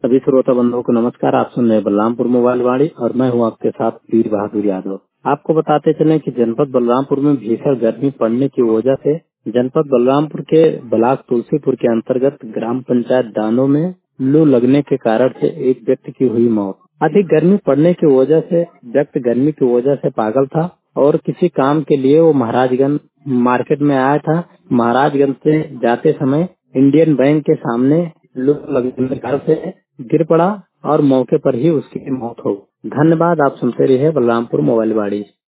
सभी श्रोता बंधुओं को नमस्कार। आप सुन रहे हैं बलरामपुर मोबाइल वाणी और मैं हूं आपके साथ वीर बहादुर यादव। आपको बताते चलें कि जनपद बलरामपुर में भीषण गर्मी पड़ने की वजह से जनपद बलरामपुर के ब्लॉक तुलसीपुर के अंतर्गत ग्राम पंचायत दानो में लू लगने के कारण से एक व्यक्ति की हुई मौत। अधिक गर्मी पड़ने की वजह से व्यक्ति गर्मी की वजह से पागल था और किसी काम के लिए वो महाराजगंज मार्केट में आया था। महाराजगंज से जाते समय इंडियन बैंक के सामने लू लगने के कारण से गिर पड़ा और मौके पर ही उसकी मौत हो गई। धन्यवाद। आप सुनते रहिए बलरामपुर मोबाइल वाणी।